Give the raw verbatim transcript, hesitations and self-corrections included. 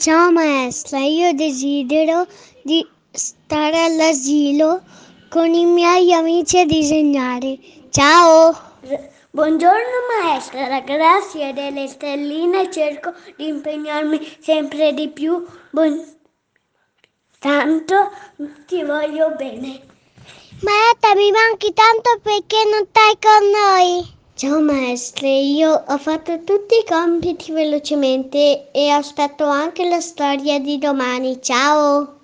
Ciao maestra, io desidero di stare all'asilo con i miei amici a disegnare. Ciao! Buongiorno maestra, grazie delle stelline cerco di impegnarmi sempre di più. Buon... Tanto ti voglio bene. Maestra, mi manchi tanto perché non stai con noi. Ciao maestre, io ho fatto tutti i compiti velocemente e aspetto anche la storia di domani. Ciao!